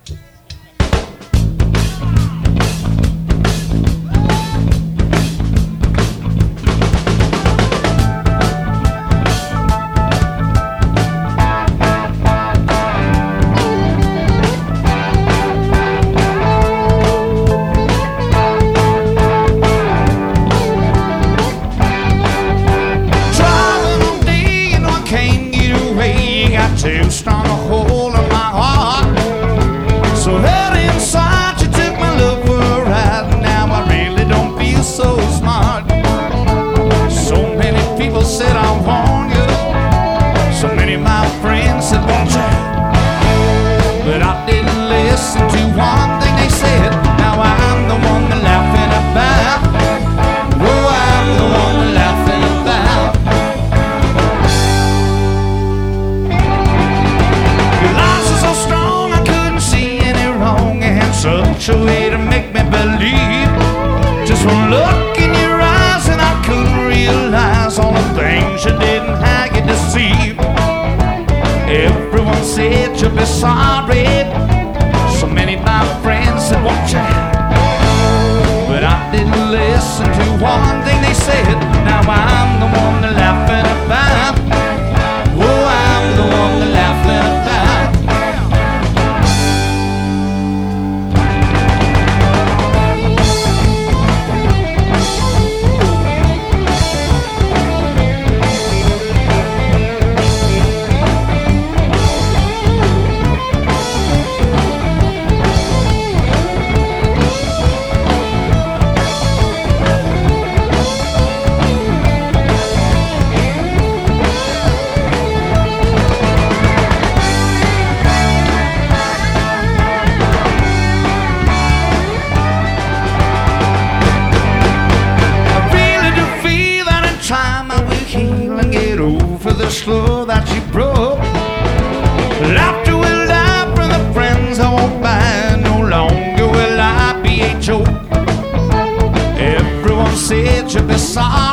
Too strong a hold on my heart. So hurt inside, you took my love for a ride. Now I really don't feel so smart. So many people said I warn you. So many of my friends said won't you. But I didn't listen to one thing they said. Now I'm the one they're laughing about. Oh, I'm the one they're laughing about. Such a way to make me believe. Just one look in your eyes and I couldn't realize all the things you did and how you deceived. Everyone said you'd be sorry. So many of my friends said watch out. But I didn't listen to one thing they said. Now I'm the one they're laughing about. Oh, I'm the one they're laughing about. The slow that you broke. Laughter will laugh from the friends I won't buy. No longer will I be a joke. Everyone said you'd be sorry.